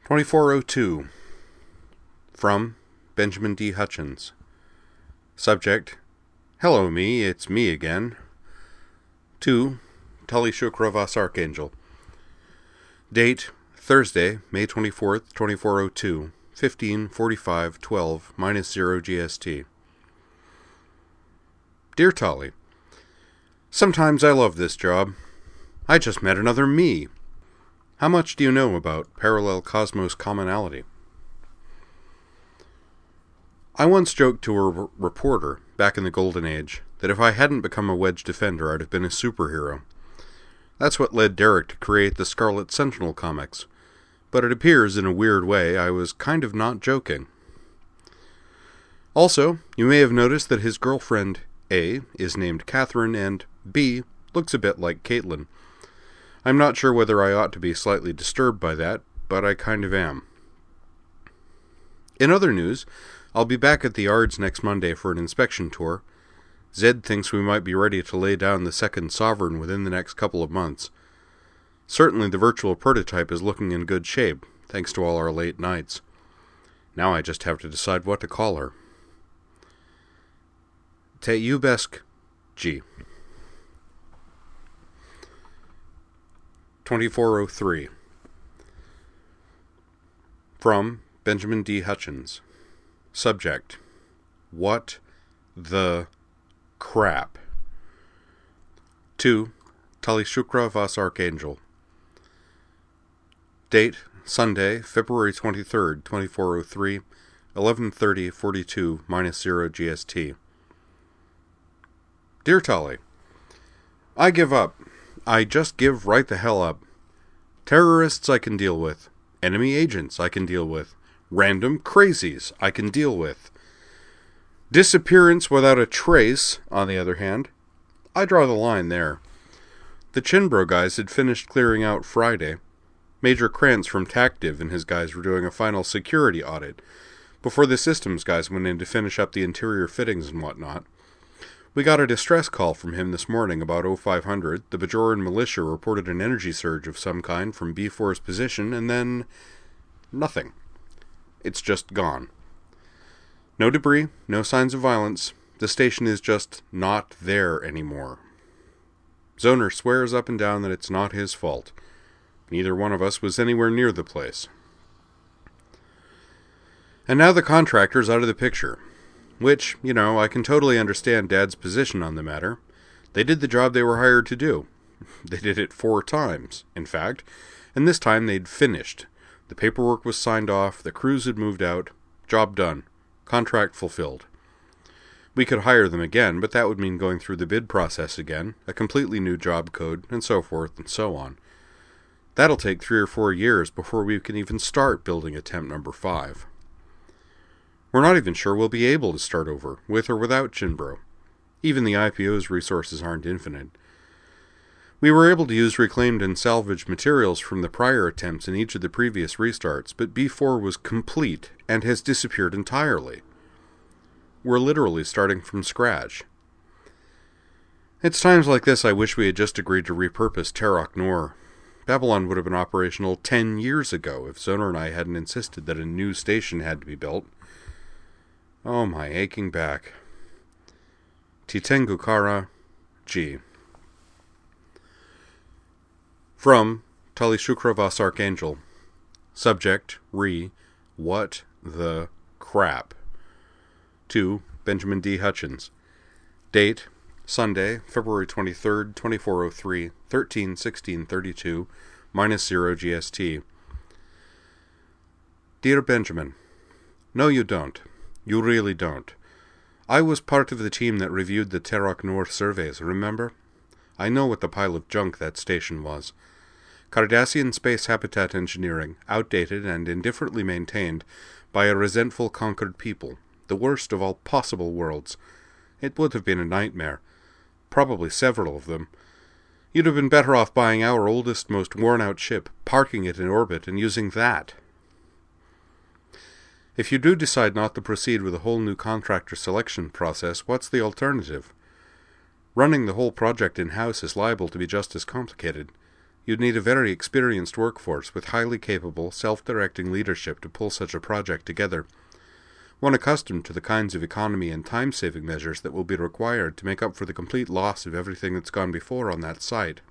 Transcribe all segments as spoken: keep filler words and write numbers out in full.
twenty-four oh two. From Benjamin D. Hutchins. Subject: Hello me, it's me again. To Tully Shukravas Archangel. Date: Thursday, May twenty-fourth, twenty-four oh two, fifteen forty-five twelve minus zero G S T. Dear Tully, sometimes I love this job. I just met another me. How much do you know about parallel cosmos commonality? I once joked to a r- reporter, back in the Golden Age, that if I hadn't become a wedge defender, I'd have been a superhero. That's what led Derek to create the Scarlet Sentinel comics. But it appears, in a weird way, I was kind of not joking. Also, you may have noticed that his girlfriend, A, is named Catherine, and B looks a bit like Caitlin. I'm not sure whether I ought to be slightly disturbed by that, but I kind of am. In other news, I'll be back at the Yards next Monday for an inspection tour. Zed thinks we might be ready to lay down the second Sovereign within the next couple of months. Certainly the virtual prototype is looking in good shape, thanks to all our late nights. Now I just have to decide what to call her. Teyubesk G. twenty-four oh three. From Benjamin D. Hutchins. Subject: What the crap? To Tully Shukravas Archangel. Date: Sunday, February twenty-third, twenty-four oh three, eleven thirty forty-two minus zero G S T. Dear Tully, I give up. I just give right the hell up. Terrorists I can deal with. Enemy agents I can deal with. Random crazies I can deal with. Disappearance without a trace, on the other hand, I draw the line there. The Chinbro guys had finished clearing out Friday. Major Krantz from Tactiv and his guys were doing a final security audit before the systems guys went in to finish up the interior fittings and whatnot. We got a distress call from him this morning about oh five hundred. The Bajoran militia reported an energy surge of some kind from B four's position, and then nothing. It's just gone. No debris, no signs of violence. The station is just not there anymore. Zoner swears up and down that it's not his fault. Neither one of us was anywhere near the place. And now the contractor's out of the picture. Which, you know, I can totally understand Dad's position on the matter. They did the job they were hired to do. They did it four times, in fact, and this time they'd finished. The paperwork was signed off, the crews had moved out, job done, contract fulfilled. We could hire them again, but that would mean going through the bid process again, a completely new job code, and so forth and so on. That'll take three or four years before we can even start building attempt number five. We're not even sure we'll be able to start over, with or without Chinbro. Even the I P O's resources aren't infinite. We were able to use reclaimed and salvaged materials from the prior attempts in each of the previous restarts, but B four was complete and has disappeared entirely. We're literally starting from scratch. It's times like this I wish we had just agreed to repurpose Terok Nor. Babylon would have been operational ten years ago if Zoner and I hadn't insisted that a new station had to be built. Oh, my aching back. Titengukara G. From Tully Shukravas Archangel. Subject: Re. What the crap? To Benjamin D. Hutchins. Date: Sunday, February twenty-third, twenty-four oh three, thirteen sixteen thirty-two, minus zero G S T. Dear Benjamin, no you don't. You really don't. I was part of the team that reviewed the Terok Nor surveys, remember? I know what the pile of junk that station was. Cardassian space habitat engineering, outdated and indifferently maintained by a resentful conquered people, the worst of all possible worlds. It would have been a nightmare. Probably several of them. You'd have been better off buying our oldest, most worn-out ship, parking it in orbit, and using that. If you do decide not to proceed with a whole new contractor selection process, what's the alternative? Running the whole project in-house is liable to be just as complicated. You'd need a very experienced workforce with highly capable, self-directing leadership to pull such a project together. One accustomed to the kinds of economy and time-saving measures that will be required to make up for the complete loss of everything that's gone before on that site.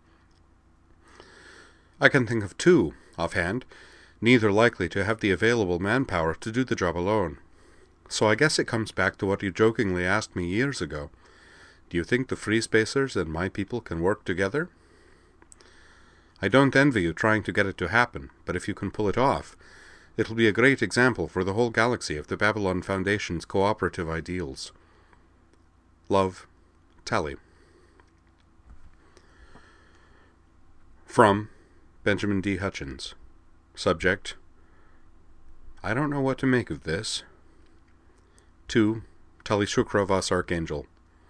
I can think of two, offhand, neither likely to have the available manpower to do the job alone. So I guess it comes back to what you jokingly asked me years ago. Do you think the Free Spacers and my people can work together? I don't envy you trying to get it to happen, but if you can pull it off, it'll be a great example for the whole galaxy of the Babylon Foundation's cooperative ideals. Love, Tally. From Benjamin D. Hutchins. Subject: I don't know what to make of this. To Tali Shukravas Archangel.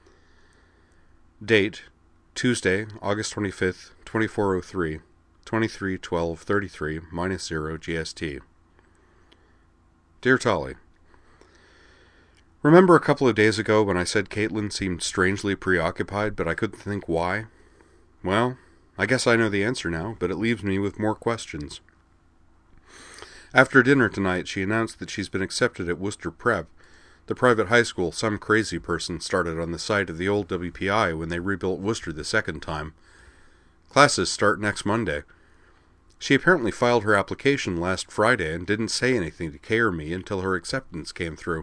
Date: Tuesday, August twenty-fifth, twenty-four oh three, twenty-three twelve thirty-three, minus zero G S T. Dear Tali, remember a couple of days ago when I said Caitlin seemed strangely preoccupied, but I couldn't think why? Well, I guess I know the answer now, but it leaves me with more questions. After dinner tonight, she announced that she's been accepted at Worcester Prep, the private high school some crazy person started on the site of the old W P I when they rebuilt Worcester the second time. Classes start next Monday. She apparently filed her application last Friday and didn't say anything to Kay or me until her acceptance came through.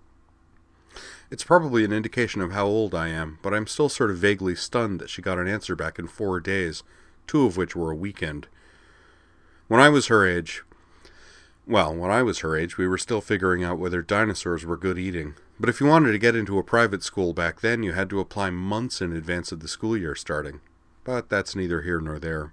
It's probably an indication of how old I am, but I'm still sort of vaguely stunned that she got an answer back in four days, two of which were a weekend. When I was her age... Well, when I was her age, we were still figuring out whether dinosaurs were good eating. But if you wanted to get into a private school back then, you had to apply months in advance of the school year starting. But that's neither here nor there.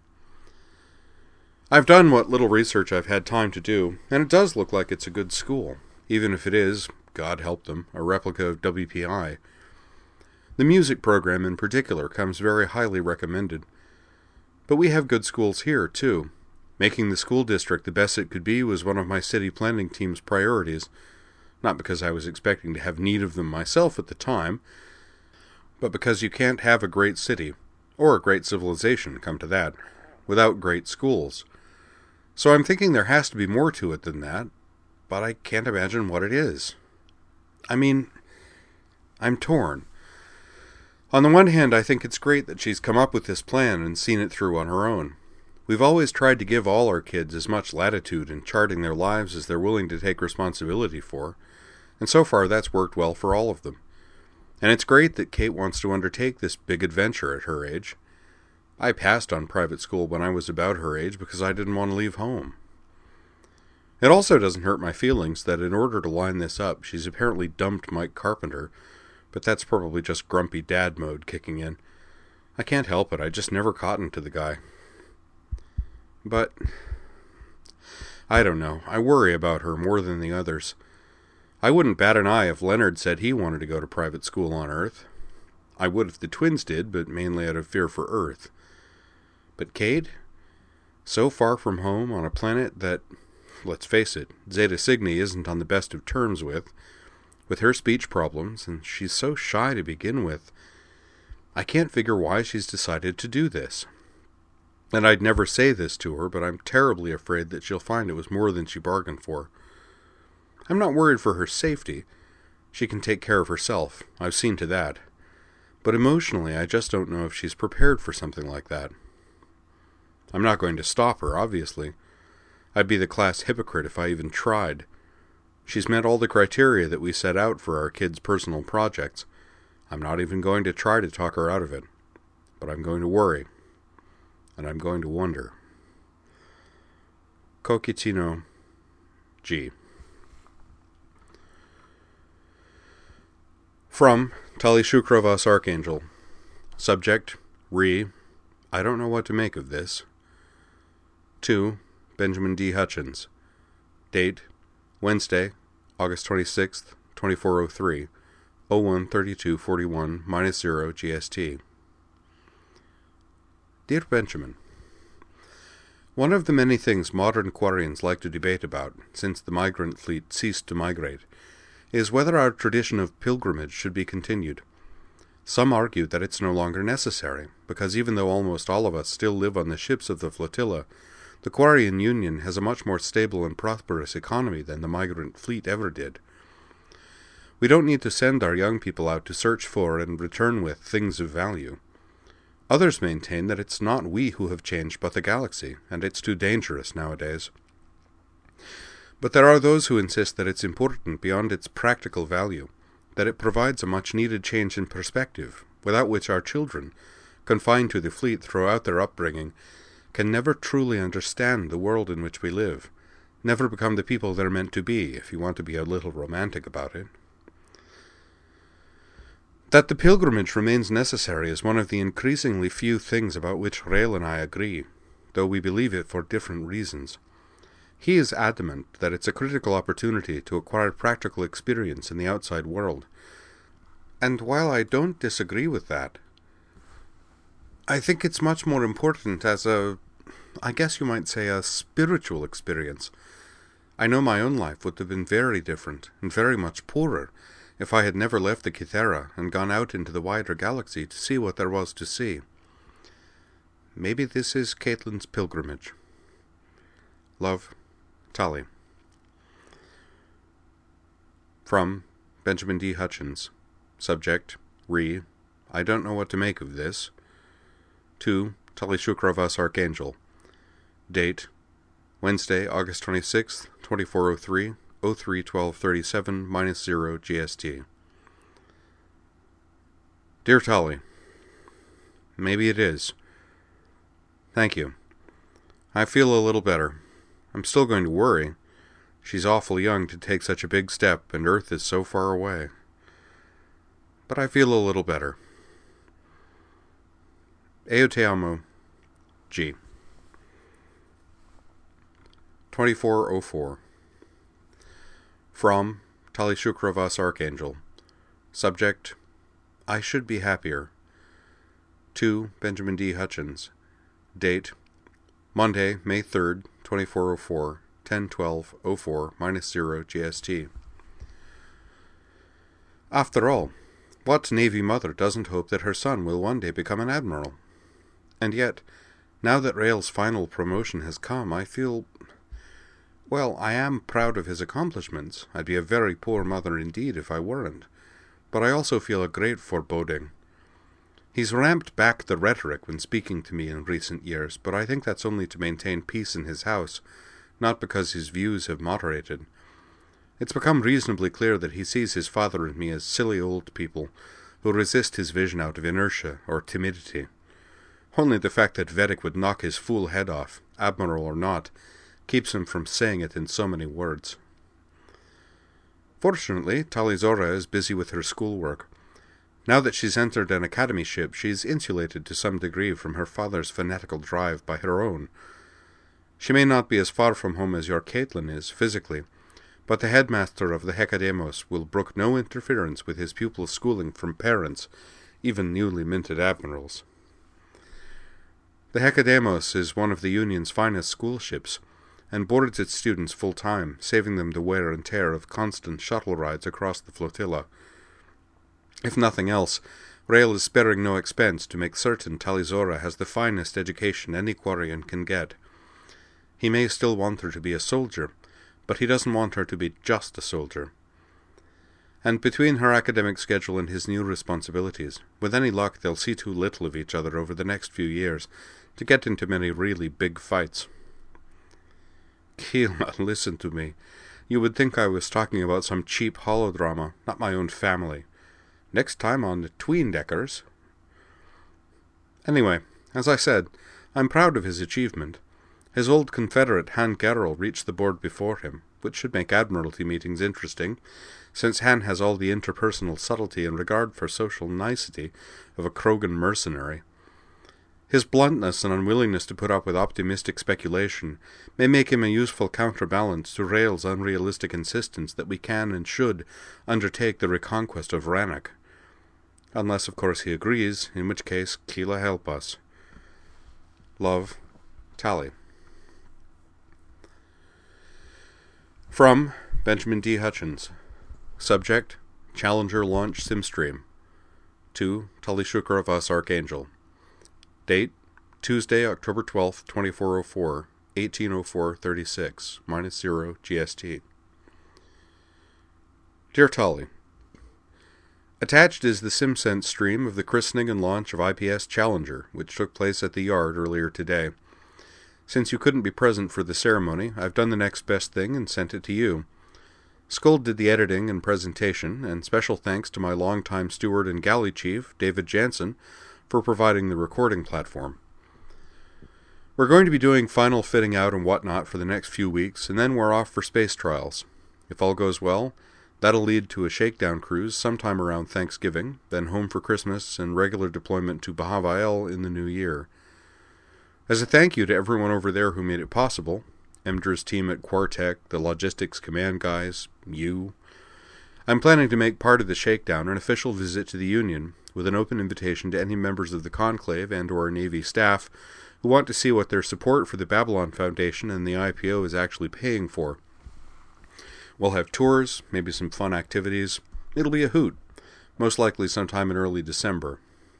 I've done what little research I've had time to do, and it does look like it's a good school, even if it is, God help them, a replica of W P I. The music program in particular comes very highly recommended. But we have good schools here, too. Making the school district the best it could be was one of my city planning team's priorities, not because I was expecting to have need of them myself at the time, but because you can't have a great city, or a great civilization, come to that, without great schools. So I'm thinking there has to be more to it than that, but I can't imagine what it is. I mean, I'm torn. On the one hand, I think it's great that she's come up with this plan and seen it through on her own. We've always tried to give all our kids as much latitude in charting their lives as they're willing to take responsibility for, and so far that's worked well for all of them. And it's great that Kate wants to undertake this big adventure at her age. I passed on private school when I was about her age because I didn't want to leave home. It also doesn't hurt my feelings that in order to line this up, she's apparently dumped Mike Carpenter, but that's probably just grumpy dad mode kicking in. I can't help it, I just never cottoned to the guy. But, I don't know, I worry about her more than the others. I wouldn't bat an eye if Leonard said he wanted to go to private school on Earth. I would if the twins did, but mainly out of fear for Earth. But Cade? So far from home on a planet that, let's face it, Zeta Cygni isn't on the best of terms with, with her speech problems, and she's so shy to begin with. I can't figure why she's decided to do this. And I'd never say this to her, but I'm terribly afraid that she'll find it was more than she bargained for. I'm not worried for her safety. She can take care of herself. I've seen to that. But emotionally, I just don't know if she's prepared for something like that. I'm not going to stop her, obviously. I'd be the class hypocrite if I even tried. She's met all the criteria that we set out for our kids' personal projects. I'm not even going to try to talk her out of it. But I'm going to worry. And I'm going to wonder. Kokitino G. From Tali Shukravas Archangel. Subject, Re. I don't know what to make of this. To Benjamin D. Hutchins. Date, Wednesday, August twenty-sixth, twenty-four oh three, oh one thirty-two forty-one, minus zero G S T. Dear Benjamin, one of the many things modern Quarians like to debate about, since the migrant fleet ceased to migrate, is whether our tradition of pilgrimage should be continued. Some argue that it's no longer necessary, because even though almost all of us still live on the ships of the flotilla, the Quarian Union has a much more stable and prosperous economy than the migrant fleet ever did. We don't need to send our young people out to search for and return with things of value. Others maintain that it's not we who have changed but the galaxy, and it's too dangerous nowadays. But there are those who insist that it's important beyond its practical value, that it provides a much-needed change in perspective, without which our children, confined to the fleet throughout their upbringing, can never truly understand the world in which we live, never become the people they're meant to be, if you want to be a little romantic about it. That the pilgrimage remains necessary is one of the increasingly few things about which Rael and I agree, though we believe it for different reasons. He is adamant that it's a critical opportunity to acquire practical experience in the outside world, and while I don't disagree with that, I think it's much more important as a, I guess you might say, a spiritual experience. I know my own life would have been very different, and very much poorer, if I had never left the Kythera and gone out into the wider galaxy to see what there was to see. Maybe this is Caitlin's pilgrimage. Love, Tali. From Benjamin D. Hutchins. Subject, Re. I don't know what to make of this. To Tali Shukravas Archangel. Date, Wednesday, August twenty-sixth, twenty-four oh three, oh three twelve thirty-seven, minus zero G S T. Dear Tali, maybe it is. Thank you. I feel a little better. I'm still going to worry. She's awful young to take such a big step, and Earth is so far away. But I feel a little better. Eo te amo, G. twenty-four oh four. From Tali Shukravas Archangel. Subject, I should be happier. To Benjamin D. Hutchins. Date, Monday, May third, twenty-four oh four, ten twelve oh four, minus zero G S T. After all, what Navy mother doesn't hope that her son will one day become an admiral? And yet, now that Rael's final promotion has come, I feel... Well, I am proud of his accomplishments. I'd be a very poor mother indeed if I weren't. But I also feel a great foreboding. He's ramped back the rhetoric when speaking to me in recent years, but I think that's only to maintain peace in his house, not because his views have moderated. It's become reasonably clear that he sees his father and me as silly old people who resist his vision out of inertia or timidity. Only the fact that Vedic would knock his fool head off, admiral or not, keeps him from saying it in so many words. Fortunately, Tali Zora is busy with her schoolwork. Now that she's entered an academy ship, she's insulated to some degree from her father's fanatical drive by her own. She may not be as far from home as your Caitlin is, physically, but the headmaster of the Hecademos will brook no interference with his pupil's schooling from parents, even newly minted admirals. The Hecademos is one of the Union's finest school ships, and boards its students full-time, saving them the wear and tear of constant shuttle rides across the flotilla. If nothing else, Rael is sparing no expense to make certain Tali Zora has the finest education any Quarian can get. He may still want her to be a soldier, but he doesn't want her to be just a soldier. And between her academic schedule and his new responsibilities, with any luck they'll see too little of each other over the next few years to get into many really big fights. Keela, listen to me. You would think I was talking about some cheap holodrama, not my own family. Next time on the Tween-Deckers. Anyway, as I said, I'm proud of his achievement. His old confederate Han Gerrel reached the board before him, which should make Admiralty meetings interesting, since Han has all the interpersonal subtlety and regard for social nicety of a Krogan mercenary. His bluntness and unwillingness to put up with optimistic speculation may make him a useful counterbalance to Rael's unrealistic insistence that we can and should undertake the reconquest of Rannoch. Unless, of course, he agrees, in which case, Keela help us. Love, Tali. From Benjamin D. Hutchins. Subject, Challenger Launch Simstream. to Tali Shukra Vas Archangel. Date, Tuesday, October twelfth, twenty-four oh four, eighteen oh four thirty-six, minus zero G S T. Dear Tali, attached is the SimSense stream of the christening and launch of I P S Challenger, which took place at the Yard earlier today. Since you couldn't be present for the ceremony, I've done the next best thing and sent it to you. Skuld did the editing and presentation, and special thanks to my longtime steward and galley chief, David Jansen, for providing the recording platform. We're going to be doing final fitting out and whatnot for the next few weeks, and then we're off for space trials. If all goes well, that'll lead to a shakedown cruise sometime around Thanksgiving, then home for Christmas and regular deployment to Bahavael in the new year. As a thank you to everyone over there who made it possible, Emdra's team at Quartech, the logistics command guys, you, I'm planning to make part of the shakedown an official visit to the Union, with an open invitation to any members of the Conclave and or Navy staff who want to see what their support for the Babylon Foundation and the I P O is actually paying for. We'll have tours, maybe some fun activities. It'll be a hoot, most likely sometime in early December.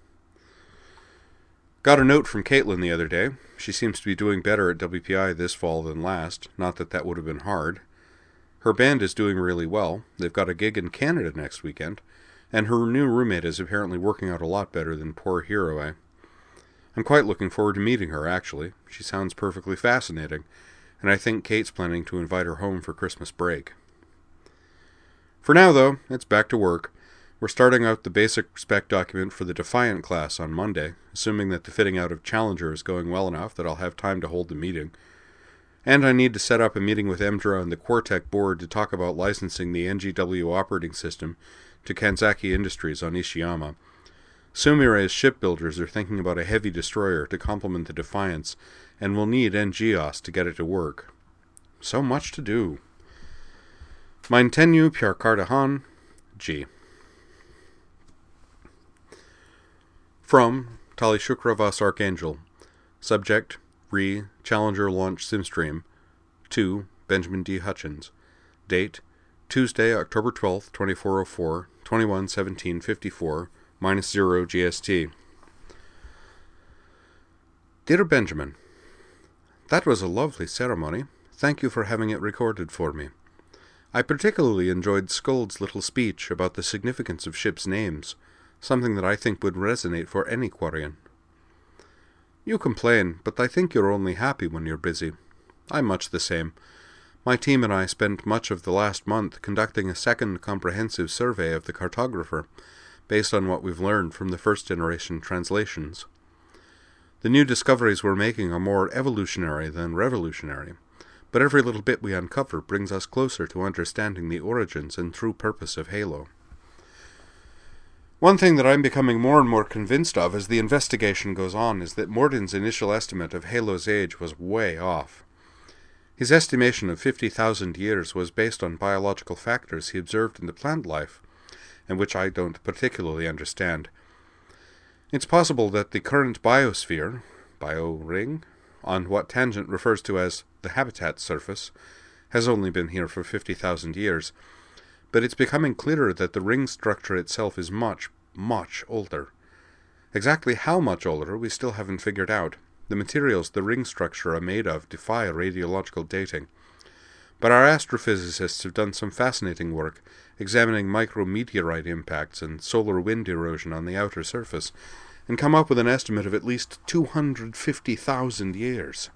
Got a note from Caitlin the other day. She seems to be doing better at W P I this fall than last, not that that would have been hard. Her band is doing really well. They've got a gig in Canada next weekend, and her new roommate is apparently working out a lot better than poor Hiroe. I'm quite looking forward to meeting her, actually. She sounds perfectly fascinating, and I think Kate's planning to invite her home for Christmas break. For now, though, it's back to work. We're starting out the basic spec document for the Defiant class on Monday, assuming that the fitting out of Challenger is going well enough that I'll have time to hold the meeting. And I need to set up a meeting with Emdra and the Quartech board to talk about licensing the N G W operating system to Kanzaki Industries on Ishiyama. Sumire's shipbuilders are thinking about a heavy destroyer to complement the Defiance, and will need N G O S to get it to work. So much to do. Maintenu Pierre Cardahan, G. From Tali Shukra Vas Archangel. Subject, Re, Challenger Launch Simstream. To, Benjamin D. Hutchins. Date, Tuesday, October twelfth, twenty-four oh four, twenty-one seventeen fifty-four, minus zero G S T. Dear Benjamin, that was a lovely ceremony. Thank you for having it recorded for me. I particularly enjoyed Skuld's little speech about the significance of ships' names, something that I think would resonate for any Quarian. You complain, but I think you're only happy when you're busy. I'm much the same. My team and I spent much of the last month conducting a second comprehensive survey of the cartographer, based on what we've learned from the first-generation translations. The new discoveries we're making are more evolutionary than revolutionary, but every little bit we uncover brings us closer to understanding the origins and true purpose of Halo. One thing that I'm becoming more and more convinced of as the investigation goes on is that Morden's initial estimate of Halo's age was way off. His estimation of fifty thousand years was based on biological factors he observed in the plant life, and which I don't particularly understand. It's possible that the current biosphere, bio-ring, on what Tangent refers to as the habitat surface, has only been here for fifty thousand years, but it's becoming clearer that the ring structure itself is much, much older. Exactly how much older we still haven't figured out. The materials the ring structure are made of defy radiological dating. But our astrophysicists have done some fascinating work examining micrometeorite impacts and solar wind erosion on the outer surface, and come up with an estimate of at least two hundred fifty thousand years.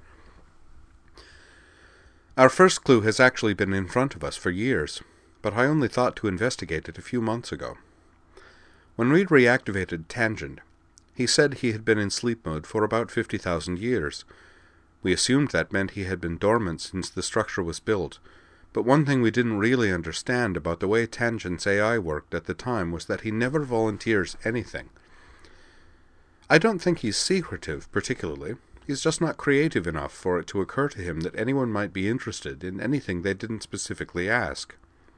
Our first clue has actually been in front of us for years, but I only thought to investigate it a few months ago. When we reactivated Tangent, he said he had been in sleep mode for about fifty thousand years. We assumed that meant he had been dormant since the structure was built, but one thing we didn't really understand about the way Tangent's A I worked at the time was that he never volunteers anything. I don't think he's secretive, particularly. He's just not creative enough for it to occur to him that anyone might be interested in anything they didn't specifically ask.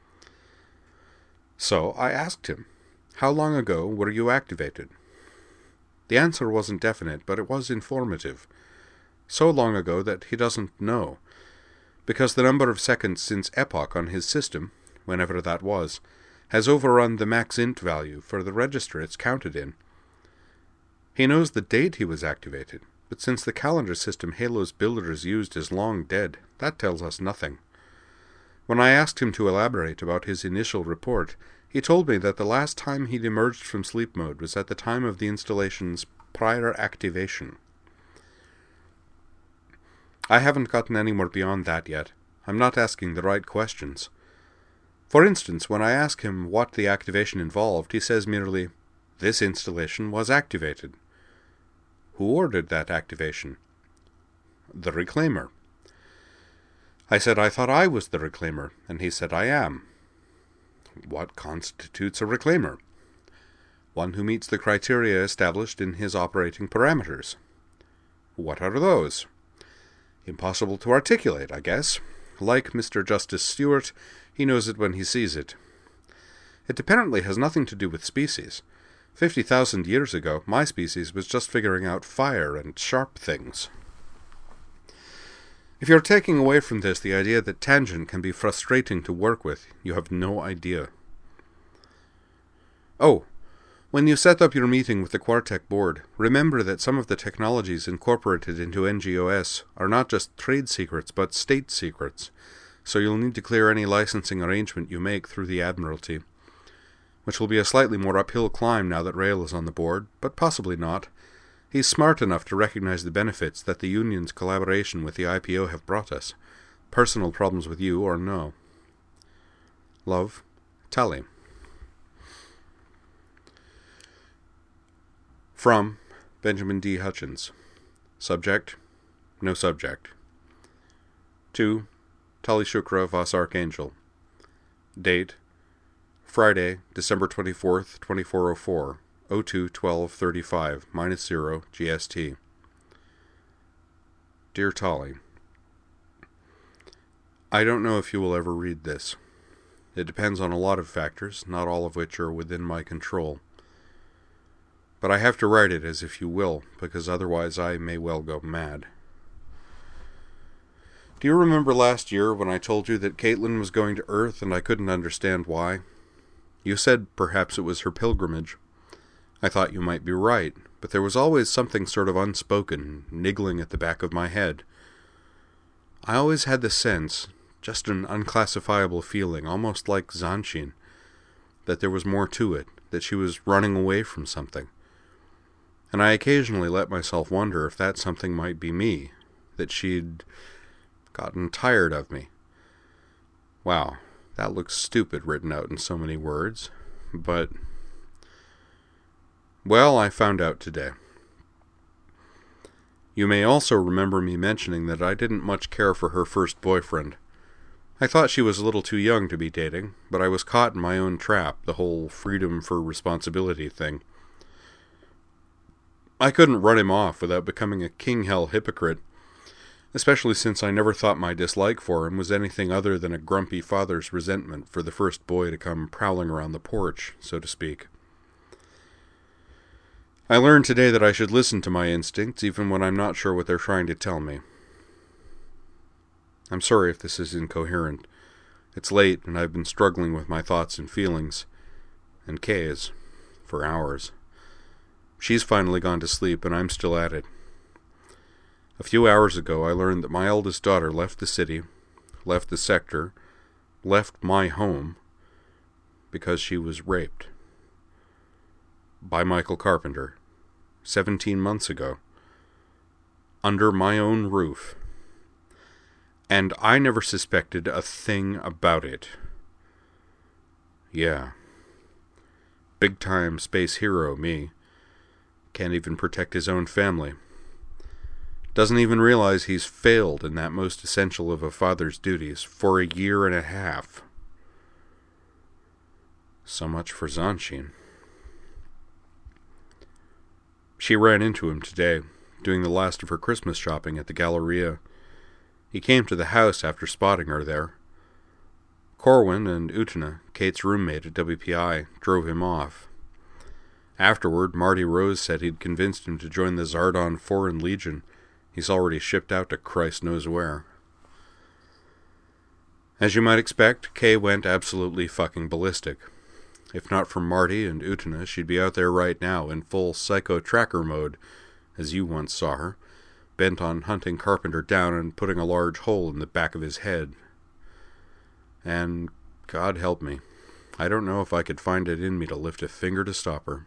So I asked him, "How long ago were you activated?" The answer wasn't definite, but it was informative. So long ago that he doesn't know, because the number of seconds since epoch on his system, whenever that was, has overrun the max int value for the register it's counted in. He knows the date he was activated, but since the calendar system Halo's builders used is long dead, that tells us nothing. When I asked him to elaborate about his initial report, he told me that the last time he'd emerged from sleep mode was at the time of the installation's prior activation. I haven't gotten anywhere beyond that yet. I'm not asking the right questions. For instance, when I ask him what the activation involved, he says merely, "This installation was activated." Who ordered that activation? The Reclaimer. I said I thought I was the Reclaimer, and he said I am. What constitutes a Reclaimer? One who meets the criteria established in his operating parameters. What are those? Impossible to articulate, I guess. Like Mister Justice Stewart, he knows it when he sees it. It apparently has nothing to do with species. Fifty thousand years ago, my species was just figuring out fire and sharp things. If you're taking away from this the idea that Tangent can be frustrating to work with, you have no idea. Oh, when you set up your meeting with the Quartech board, remember that some of the technologies incorporated into N G O S are not just trade secrets, but state secrets, so you'll need to clear any licensing arrangement you make through the Admiralty, which will be a slightly more uphill climb now that Rail is on the board, but possibly not. He's smart enough to recognize the benefits that the Union's collaboration with the I P O have brought us. Personal problems with you or no. Love, Tally. From Benjamin D. Hutchins. Subject, no subject. To Tali Shukra Vas Archangel. Date, Friday, December twenty-fourth, twenty-four oh four, oh two twelve thirty-five, minus zero, G S T. Dear Tali, I don't know if you will ever read this. It depends on a lot of factors, not all of which are within my control. But I have to write it as if you will, because otherwise I may well go mad. Do you remember last year when I told you that Caitlin was going to Earth and I couldn't understand why? You said perhaps it was her pilgrimage. I thought you might be right, but there was always something sort of unspoken, niggling at the back of my head. I always had the sense, just an unclassifiable feeling, almost like Zanshin, that there was more to it, that she was running away from something. And I occasionally let myself wonder if that something might be me, that she'd gotten tired of me. Wow, that looks stupid written out in so many words, but... Well, I found out today. You may also remember me mentioning that I didn't much care for her first boyfriend. I thought she was a little too young to be dating, but I was caught in my own trap, the whole freedom for responsibility thing. I couldn't run him off without becoming a king-hell hypocrite, especially since I never thought my dislike for him was anything other than a grumpy father's resentment for the first boy to come prowling around the porch, so to speak. I learned today that I should listen to my instincts even when I'm not sure what they're trying to tell me. I'm sorry if this is incoherent. It's late and I've been struggling with my thoughts and feelings, and Kay's, for hours. She's finally gone to sleep and I'm still at it. A few hours ago I learned that my eldest daughter left the city, left the sector, left my home, because she was raped. By Michael Carpenter, seventeen months ago, under my own roof. And I never suspected a thing about it. Yeah. Big-time space hero, me. Can't even protect his own family. Doesn't even realize he's failed in that most essential of a father's duties for a year and a half. So much for Zanshin. She ran into him today, doing the last of her Christmas shopping at the Galleria. He came to the house after spotting her there. Corwin and Utana, Kate's roommate at W P I, drove him off. Afterward, Marty Rose said he'd convinced him to join the Zardon Foreign Legion. He's already shipped out to Christ knows where. As you might expect, Kay went absolutely fucking ballistic. If not for Marty and Utana, she'd be out there right now in full psycho-tracker mode, as you once saw her, bent on hunting Carpenter down and putting a large hole in the back of his head. And, God help me, I don't know if I could find it in me to lift a finger to stop her.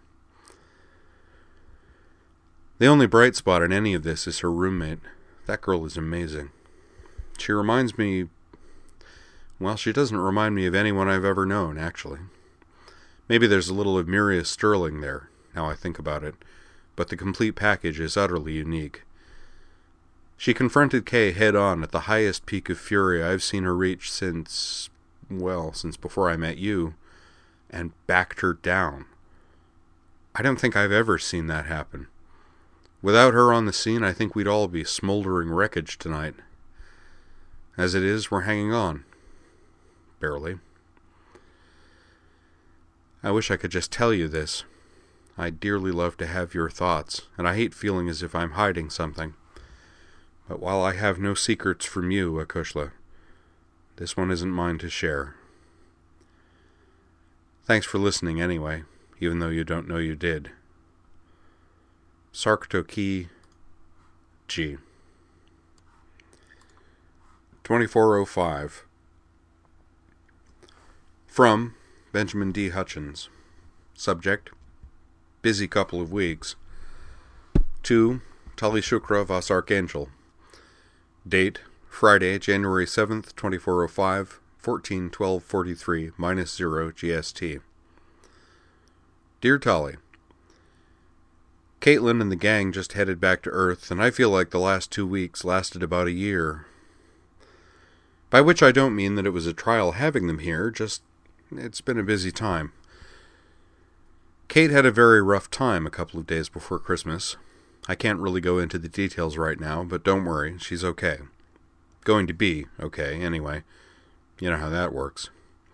The only bright spot in any of this is her roommate. That girl is amazing. She reminds me... Well, she doesn't remind me of anyone I've ever known, actually. Maybe there's a little of Muriel Sterling there, now I think about it, but the complete package is utterly unique. She confronted Kay head-on at the highest peak of fury I've seen her reach since, well, since before I met you, and backed her down. I don't think I've ever seen that happen. Without her on the scene, I think we'd all be smoldering wreckage tonight. As it is, we're hanging on. Barely. I wish I could just tell you this. I'd dearly love to have your thoughts, and I hate feeling as if I'm hiding something. But while I have no secrets from you, Akushla, this one isn't mine to share. Thanks for listening anyway, even though you don't know you did. Sarktoki G. twenty-four oh five. From Benjamin D. Hutchins. Subject: busy couple of weeks. To Tali Shukra Vas Archangel. Date: Friday, January seventh, twenty-four oh five, fourteen twelve forty-three, minus zero G S T. Dear Tali, Caitlin and the gang just headed back to Earth, and I feel like the last two weeks lasted about a year. By which I don't mean that it was a trial having them here, just it's been a busy time. Kate had a very rough time a couple of days before Christmas. I can't really go into the details right now, but don't worry, she's okay. Going to be okay, anyway. You know how that works.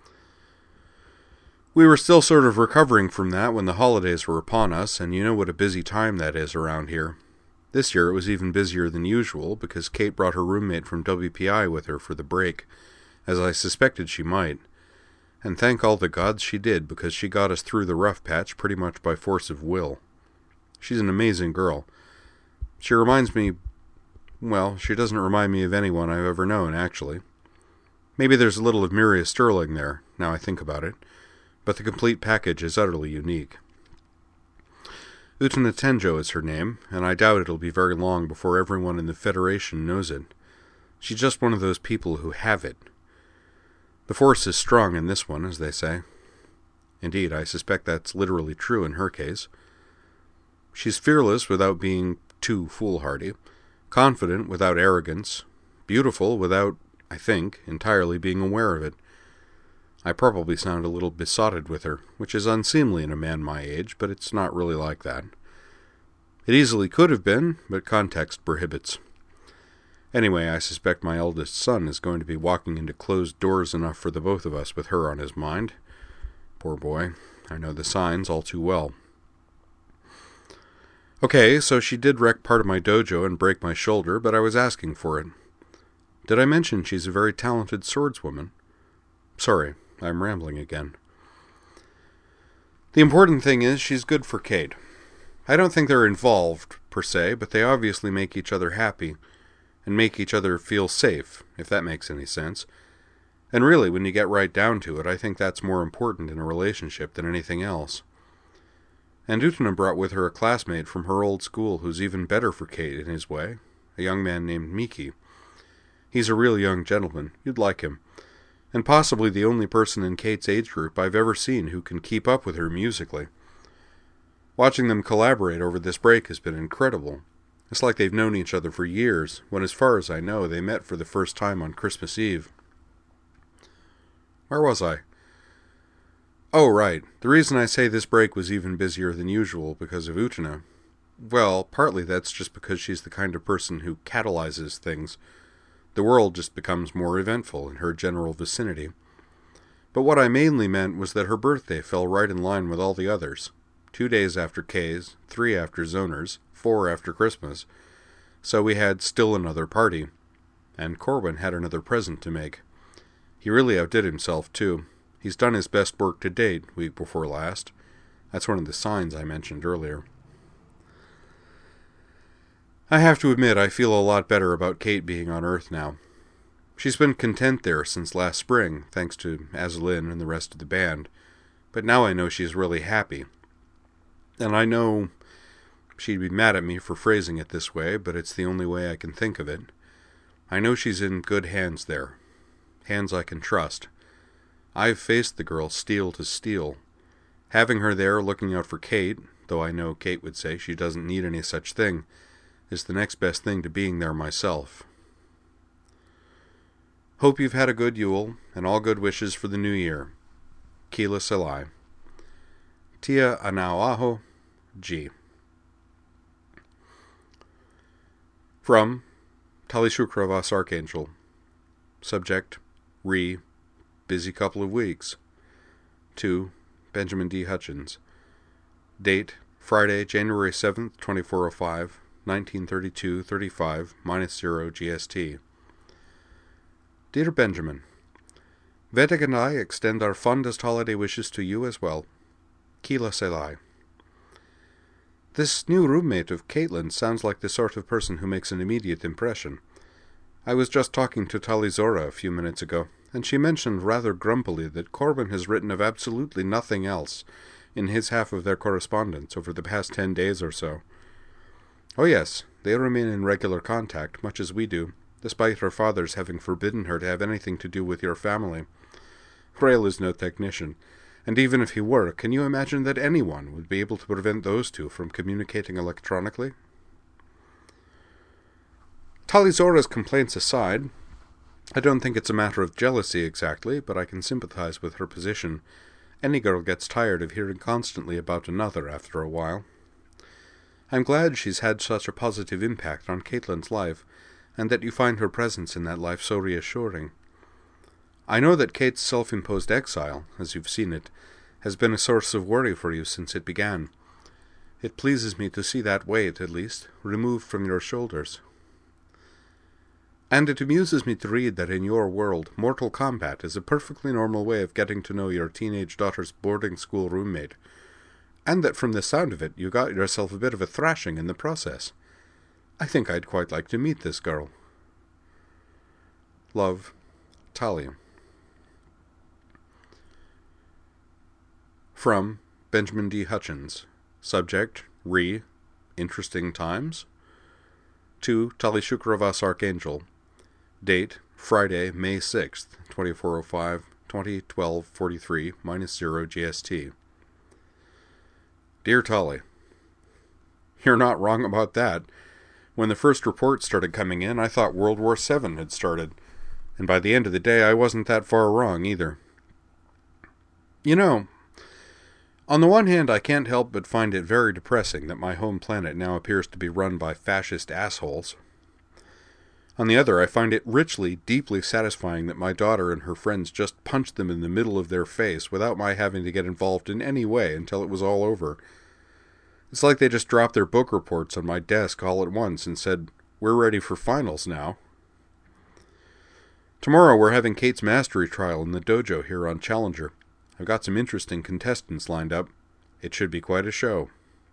We were still sort of recovering from that when the holidays were upon us, and you know what a busy time that is around here. This year it was even busier than usual, because Kate brought her roommate from W P I with her for the break, as I suspected she might. And thank all the gods she did, because she got us through the rough patch pretty much by force of will. She's an amazing girl. She reminds me... Well, she doesn't remind me of anyone I've ever known, actually. Maybe there's a little of Muriel Sterling there, now I think about it, but the complete package is utterly unique. Utana Tenjo is her name, and I doubt it'll be very long before everyone in the Federation knows it. She's just one of those people who have it. The force is strong in this one, as they say. Indeed, I suspect that's literally true in her case. She's fearless without being too foolhardy, confident without arrogance, beautiful without, I think, entirely being aware of it. I probably sound a little besotted with her, which is unseemly in a man my age, but it's not really like that. It easily could have been, but context prohibits. Anyway, I suspect my eldest son is going to be walking into closed doors enough for the both of us with her on his mind. Poor boy, I know the signs all too well. Okay, so she did wreck part of my dojo and break my shoulder, but I was asking for it. Did I mention she's a very talented swordswoman? Sorry, I'm rambling again. The important thing is she's good for Kate. I don't think they're involved, per se, but they obviously make each other happy, and make each other feel safe, if that makes any sense. And really, when you get right down to it, I think that's more important in a relationship than anything else. And Utana brought with her a classmate from her old school who's even better for Kate in his way, a young man named Miki. He's a real young gentleman. You'd like him. And possibly the only person in Kate's age group I've ever seen who can keep up with her musically. Watching them collaborate over this break has been incredible. It's like they've known each other for years, when as far as I know, they met for the first time on Christmas Eve. Where was I? Oh, right. The reason I say this break was even busier than usual because of Utana. Well, partly that's just because she's the kind of person who catalyzes things. The world just becomes more eventful in her general vicinity. But what I mainly meant was that her birthday fell right in line with all the others. Two days after Kay's, three after Zoner's, four after Christmas. So we had still another party. And Corwin had another present to make. He really outdid himself, too. He's done his best work to date, week before last. That's one of the signs I mentioned earlier. I have to admit I feel a lot better about Kate being on Earth now. She's been content there since last spring, thanks to Azalin and the rest of the band, but now I know she's really happy. And I know she'd be mad at me for phrasing it this way, but it's the only way I can think of it. I know she's in good hands there. Hands I can trust. I've faced the girl steel to steel. Having her there looking out for Kate, though I know Kate would say she doesn't need any such thing, is the next best thing to being there myself. Hope you've had a good Yule, and all good wishes for the new year. Kila Selai. Tia Anauaho, G. From Tali Shukravas Archangel. Subject, Re, busy couple of weeks. To Benjamin D. Hutchins. Date, Friday, January seventh, twenty-four oh five, nineteen thirty-two thirty-five, minus zero G S T. Dear Benjamin, Vedic and I extend our fondest holiday wishes to you as well. Kila Selai. This new roommate of Caitlin sounds like the sort of person who makes an immediate impression. I was just talking to Talizora a few minutes ago, and she mentioned rather grumpily that Corbin has written of absolutely nothing else in his half of their correspondence over the past ten days or so. Oh yes, they remain in regular contact, much as we do, despite her father's having forbidden her to have anything to do with your family. Rael is no technician, and even if he were, can you imagine that anyone would be able to prevent those two from communicating electronically? Talizora's complaints aside, I don't think it's a matter of jealousy exactly, but I can sympathize with her position. Any girl gets tired of hearing constantly about another after a while. I'm glad she's had such a positive impact on Caitlin's life, and that you find her presence in that life so reassuring. I know that Kate's self-imposed exile, as you've seen it, has been a source of worry for you since it began. It pleases me to see that weight, at least, removed from your shoulders. And it amuses me to read that in your world, Mortal Kombat is a perfectly normal way of getting to know your teenage daughter's boarding school roommate, and that from the sound of it you got yourself a bit of a thrashing in the process. I think I'd quite like to meet this girl. Love, Tali. From Benjamin D. Hutchins. Subject, Re, interesting times. To Tali Shukravas Archangel. Date, Friday, May sixth, twenty-four oh five, twenty twelve forty-three, minus zero G S T. Dear Tali, you're not wrong about that. When the first reports started coming in, I thought World War Seven had started, and by the end of the day I wasn't that far wrong either. You know, on the one hand I can't help but find it very depressing that my home planet now appears to be run by fascist assholes. On the other, I find it richly, deeply satisfying that my daughter and her friends just punched them in the middle of their face without my having to get involved in any way until it was all over. It's like they just dropped their book reports on my desk all at once and said, "We're ready for finals now." Tomorrow we're having Kate's mastery trial in the dojo here on Challenger. I've got some interesting contestants lined up. It should be quite a show.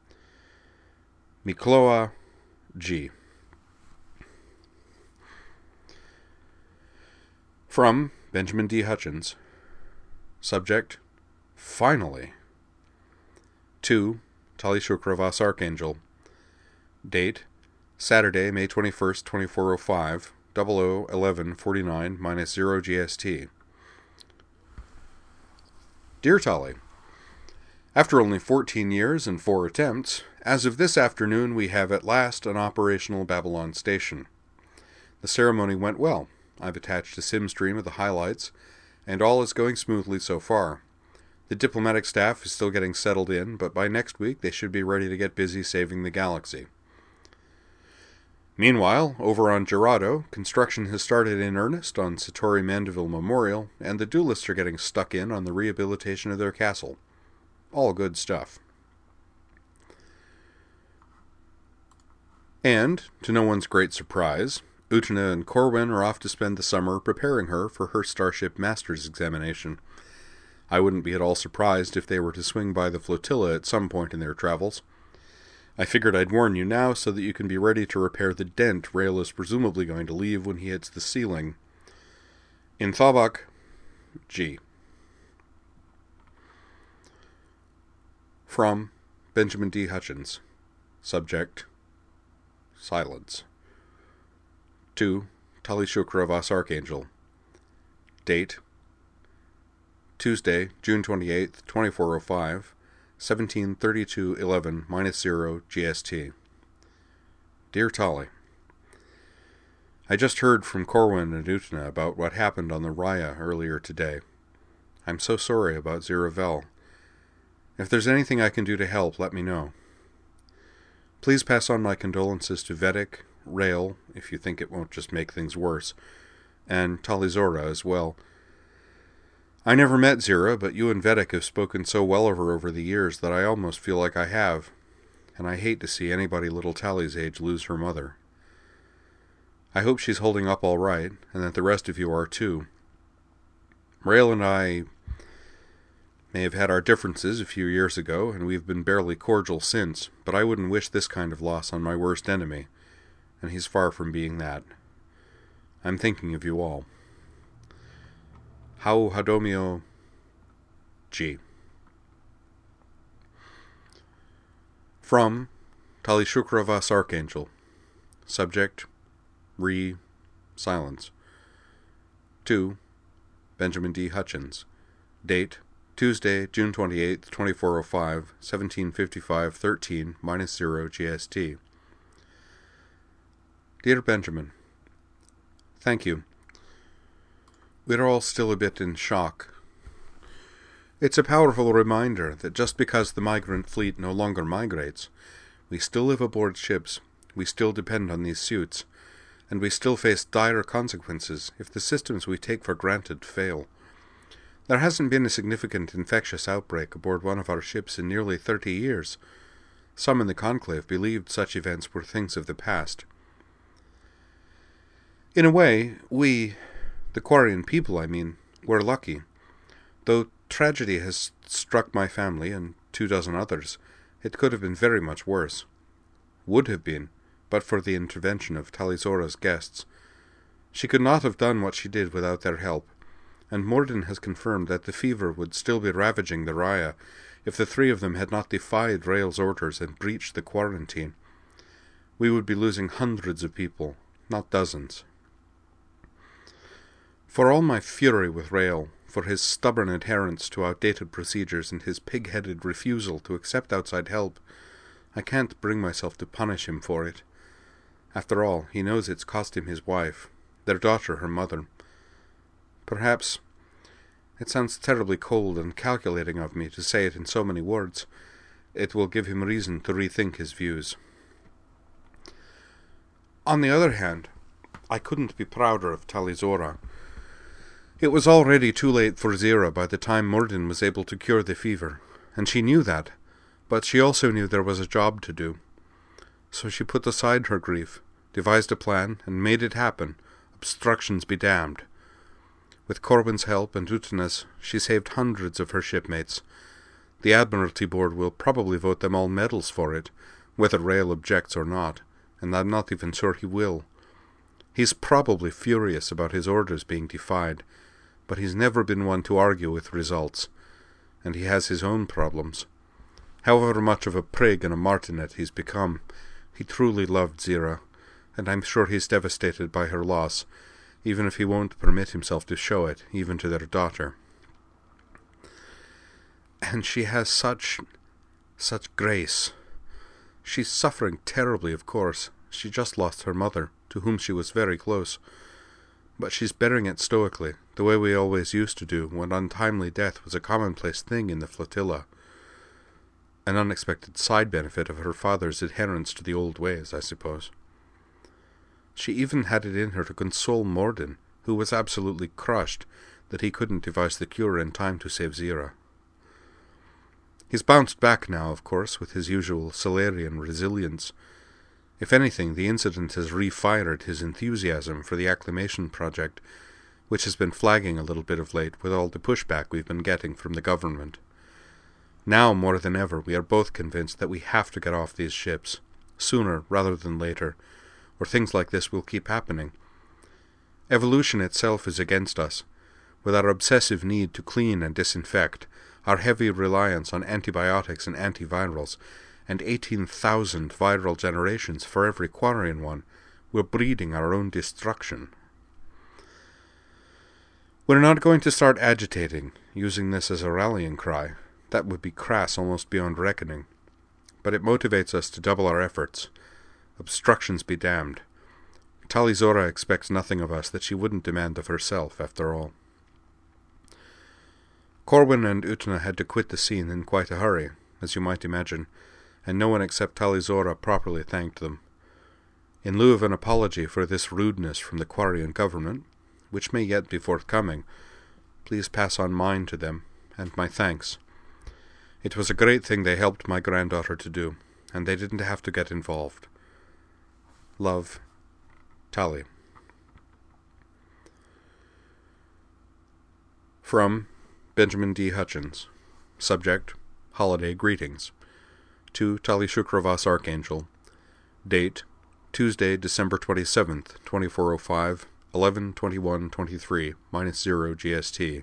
Mikloa G. From Benjamin D. Hutchins. Subject, Finally. To Tali Shukravas Archangel. Date, Saturday, May twenty-first, twenty-four oh five, double oh eleven forty-nine, minus zero G S T. Dear Tali, after only fourteen years and four attempts, as of this afternoon we have at last an operational Babylon station. The ceremony went well. I've attached a sim stream of the highlights, and all is going smoothly so far. The diplomatic staff is still getting settled in, but by next week they should be ready to get busy saving the galaxy. Meanwhile, over on Gerado, construction has started in earnest on Satori Mandeville Memorial, and the duelists are getting stuck in on the rehabilitation of their castle. All good stuff. And, to no one's great surprise, Utna and Corwin are off to spend the summer preparing her for her Starship Master's examination. I wouldn't be at all surprised if they were to swing by the flotilla at some point in their travels. I figured I'd warn you now so that you can be ready to repair the dent Rail is presumably going to leave when he hits the ceiling. In Thawbuck, G. From Benjamin D. Hutchins. Subject, silence. To Tali Shukra Vas Archangel. Date, Tuesday, June twenty-eighth, twenty-four oh five, seventeen thirty-two eleven minus zero G S T. Dear Tali, I just heard from Corwin and Utna about what happened on the Raya earlier today. I'm so sorry about Ziravel. If there's anything I can do to help, let me know. Please pass on my condolences to Vedic, Rail, if you think it won't just make things worse, and Talizora as well. I never met Zira, but you and Vedic have spoken so well of her over the years that I almost feel like I have, and I hate to see anybody little Tally's age lose her mother. I hope she's holding up all right, and that the rest of you are too. Rail and I may have had our differences a few years ago, and we've been barely cordial since, but I wouldn't wish this kind of loss on my worst enemy, and he's far from being that. I'm thinking of you all. How Hadomio G. From Tali Shukra Vas Archangel. Subject, Re, silence. To Benjamin D. Hutchins. Date, Tuesday, June twenty-eighth, twenty-four oh five, seventeen fifty-five thirteen minus zero G S T. Dear Benjamin, thank you. We're all still a bit in shock. It's a powerful reminder that just because the migrant fleet no longer migrates, we still live aboard ships, we still depend on these suits, and we still face dire consequences if the systems we take for granted fail. There hasn't been a significant infectious outbreak aboard one of our ships in nearly thirty years. Some in the Conclave believed such events were things of the past. In a way, we, the Quarian people, I mean, were lucky. Though tragedy has struck my family and two dozen others, it could have been very much worse. Would have been, but for the intervention of Talizora's guests. She could not have done what she did without their help, and Morden has confirmed that the fever would still be ravaging the Raya if the three of them had not defied Rail's orders and breached the quarantine. We would be losing hundreds of people, not dozens. For all my fury with Rail, for his stubborn adherence to outdated procedures and his pig-headed refusal to accept outside help, I can't bring myself to punish him for it. After all, he knows it's cost him his wife, their daughter her mother. Perhaps it sounds terribly cold and calculating of me to say it in so many words. It will give him reason to rethink his views. On the other hand, I couldn't be prouder of Talizora. It was already too late for Zira by the time Morden was able to cure the fever, and she knew that, but she also knew there was a job to do. So she put aside her grief, devised a plan, and made it happen, obstructions be damned. With Corwin's help and Utna's, she saved hundreds of her shipmates. The Admiralty Board will probably vote them all medals for it, whether Rail objects or not, and I'm not even sure he will. He's probably furious about his orders being defied, but he's never been one to argue with results, and he has his own problems. However much of a prig and a martinet he's become, he truly loved Zira, and I'm sure he's devastated by her loss, even if he won't permit himself to show it, even to their daughter. And she has such, such grace. She's suffering terribly, of course. She just lost her mother, to whom she was very close. But she's bearing it stoically, the way we always used to do when untimely death was a commonplace thing in the flotilla. An unexpected side benefit of her father's adherence to the old ways, I suppose. She even had it in her to console Morden, who was absolutely crushed that he couldn't devise the cure in time to save Zira. He's bounced back now, of course, with his usual Salarian resilience. If anything, the incident has refired his enthusiasm for the Acclimation Project, which has been flagging a little bit of late with all the pushback we've been getting from the government. Now, more than ever, we are both convinced that we have to get off these ships, sooner rather than later, or things like this will keep happening. Evolution itself is against us, with our obsessive need to clean and disinfect, our heavy reliance on antibiotics and antivirals, and eighteen thousand viral generations for every Quarian one. We're breeding our own destruction. We're not going to start agitating, using this as a rallying cry. That would be crass almost beyond reckoning. But it motivates us to double our efforts. Obstructions be damned. Tali'Zorah expects nothing of us that she wouldn't demand of herself, after all. Corwin and Utna had to quit the scene in quite a hurry, as you might imagine, and no one except Tali'Zorah properly thanked them. In lieu of an apology for this rudeness from the Quarian government, which may yet be forthcoming, please pass on mine to them, and my thanks. It was a great thing they helped my granddaughter to do, and they didn't have to get involved. Love, Tali. From Benjamin D. Hutchins. Subject, Holiday Greetings. To Tali Shukravas Archangel. Date, Tuesday, December twenty-seventh, twenty-four oh five, eleven twenty-one twenty-three, minus zero G S T.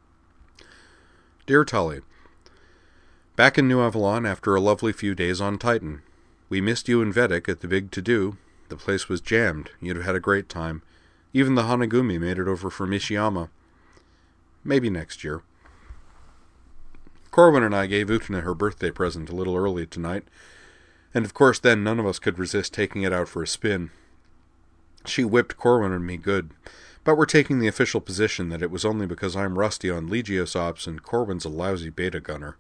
Dear Tali, back in New Avalon after a lovely few days on Titan. We missed you and Vedic at the big to-do. The place was jammed. You'd have had a great time. Even the Hanagumi made it over from Ishiyama. Maybe next year. Corwin and I gave Utna her birthday present a little early tonight, and of course then none of us could resist taking it out for a spin. She whipped Corwin and me good, but we're taking the official position that it was only because I'm rusty on Legios Ops and Corwin's a lousy beta gunner.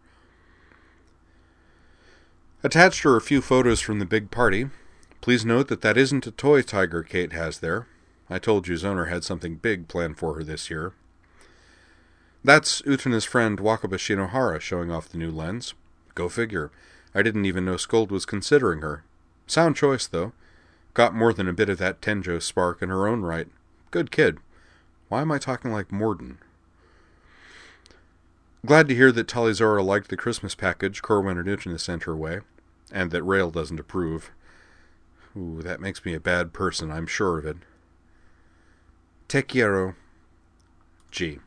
Attached are a few photos from the big party. Please note that that isn't a toy tiger Kate has there. I told you Zoner had something big planned for her this year. That's Utana's friend Wakaba Shinohara showing off the new lens. Go figure. I didn't even know Skuld was considering her. Sound choice, though. Got more than a bit of that Tenjo spark in her own right. Good kid. Why am I talking like Morden? Glad to hear that Tali'Zorah liked the Christmas package Corwin and Utana sent her way, and that Rail doesn't approve. Ooh, that makes me a bad person, I'm sure of it. Te quiero. G.